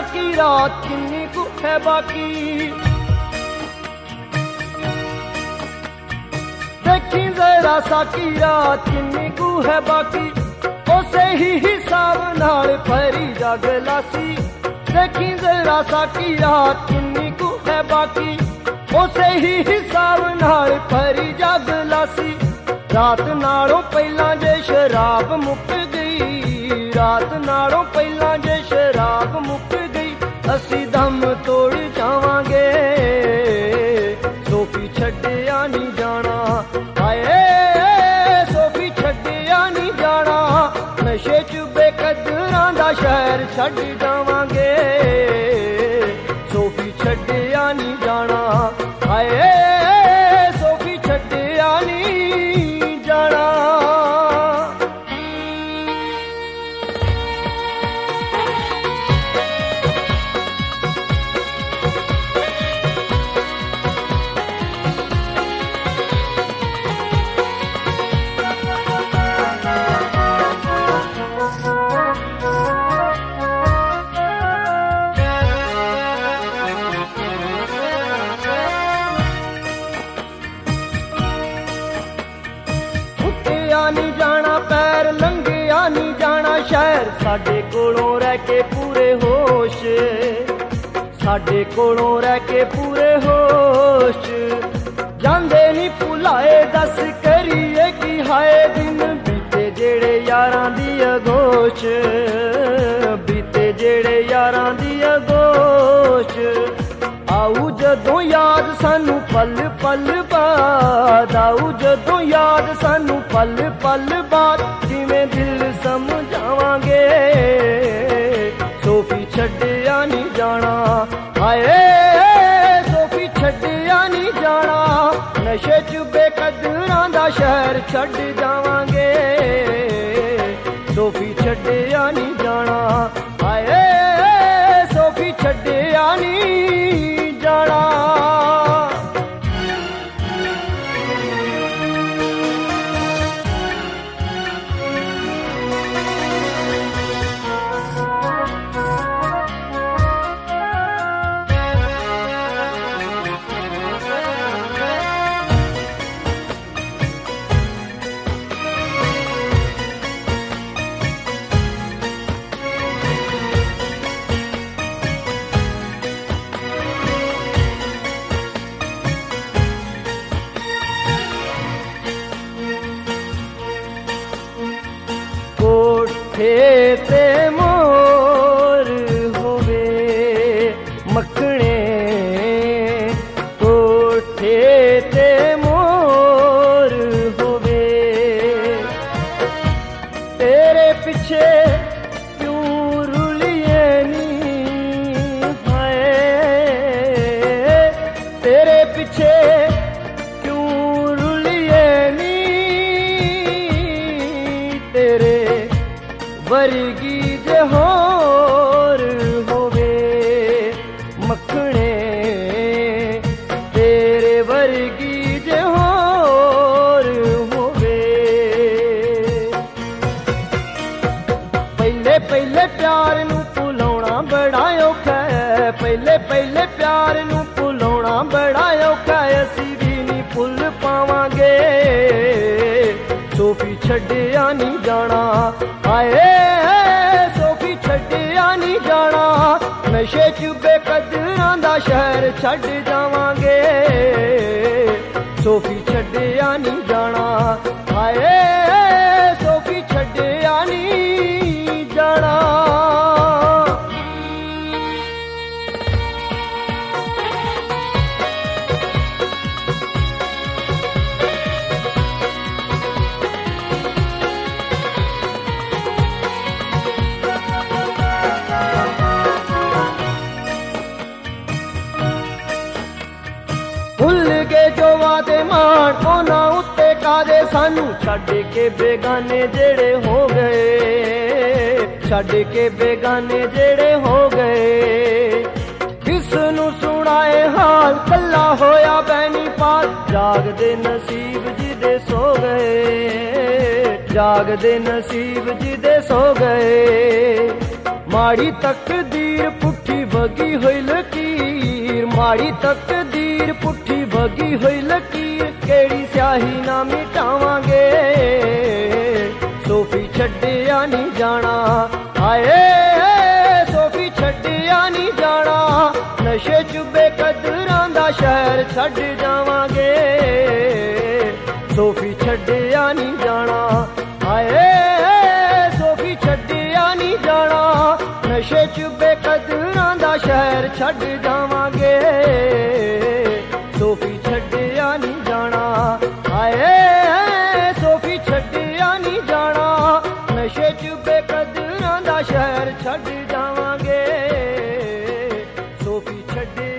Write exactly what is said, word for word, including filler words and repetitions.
साकी रात किन्नी कु है बाकी। देखी जरा साकी रात किन्नी कु है बाकी, उसे ही हिसाब नाल भरी जग लासी। देखी जरा साकी रात किन्नी कु है बाकी, उसे ही हिसाब नाल भरी जग लासी। रात नालों पहला जे शराब मुक गई, रात नालों पहला जे शराब मुक गई, असी दम तोड़ जावांगे सोफी छड्डिया नहीं जाना। हाय सोफी छड्डिया नहीं जाना, नशे च बेकदरां दा शहर छड्ड जावांगे सोफी छड्डिया नहीं जाना। हाय सोफी छड्डिया नहीं जाना। नहीं जाना पैर लंघिया नहीं जाना शहर, साडे कोलों रह के पूरे होश, साडे कोलों रह के पूरे होश। जांदे नहीं भुलाए दस करिए कि हाय दिन बीते जेड़े यारां दी अगोश, बीते जेड़े यारां दी अगोश। आऊ जदों याद सानू पल पल बाद, आऊ जदों याद सानू पल पल बाद, जिवें दिल समझावांगे सोफी छड्डिया नहीं जाना। हाय सोफी छड्डिया नहीं जाना, नशे च बेकदरां दा शहर छड्ड जावांगे सोफी छड्डिया नहीं जाना। हाय सोफी छड्डिया नहीं जाना। ते मोर होवे मखणे, कोठे ते मोर होवे, तेरे पीछे क्यों रुलिए नी। हाय तेरे पीछे क्यों रुलिए नी, तेरे वर्गी जे होर होवे मखणे, तेरे वर्गी जे होर होवे। पहले पहले प्यार नू भुलाउणा बड़ा औखा है, पहले पहले प्यार नू भुलाउणा बड़ा औखा है, असीं भी नहीं भुल पावांगे सोफी छड्डिया नहीं जाना। हाय सोफी छड्डिया नहीं जाना, नशे च बेकदरां दा शहर छड्ड जावांगे सोफी छड्डिया नहीं जाना। हाय सोफी छड्डिया नहीं जाना। भुल गए जो वादे मान ओना उत्ते कादे, सानू छड्ड के बेगाने जेड़े हो गए, छड्ड के बेगाने जेड़े हो गए। किसनू सुनाए हाल कल्ला होया बैनी पाल, जागदे नसीब जिदे सो गए, जागदे नसीब जिदे सो गए। ਮਾੜੀ ਤਕਦੀਰ ਪੁੱਠੀ ਵਗੀ ਹੋਈ ਲਕੀਰ, ਮਾੜੀ ਤਕਦੀਰ ਪੁੱਠੀ ਵਗੀ ਹੋਈ ਲਕੀਰ, ਕਿਹੜੀ ਸਿਆਹੀ ਨਾ ਮਿਟਾਵਾਂਗੇ, ਸੋਫੀ ਛੱਡਿਆ ਨਹੀਂ ਜਾਣਾ। ਹਾਏ ਸੋਫੀ ਛੱਡਿਆ ਨਹੀਂ ਜਾਣਾ, ਨਸ਼ੇ ਚ ਬੇਕਦਰਾਂ ਦਾ ਸ਼ਹਿਰ ਛੱਡ ਜਾਵਾਂਗੇ, ਸੋਫੀ ਛੱਡਿਆ ਨਹੀਂ ਜਾਣਾ। ਹਾਏ ਸੋਫੀ ਛੱਡਿਆ ਨਹੀਂ ਜਾਣਾ, ਨਸ਼ੇ ਚ ਬੇਕਦਰਾਂ ਦਾ ਸ਼ਹਿਰ ਛੱਡ ਜਾਵਾਂਗੇ, ਸੋਫੀ ਛੱਡਿਆ ਨਹੀਂ ਜਾਣਾ। ਹਾਏ ਸੋਫੀ ਛੱਡਿਆ ਨਹੀਂ ਜਾਣਾ, ਨਸ਼ੇ ਚ ਬੇਕਦਰਾਂ ਦਾ ਸ਼ਹਿਰ ਛੱਡ ਜਾਵਾਂਗੇ, ਸੋਫੀ ਛੱਡ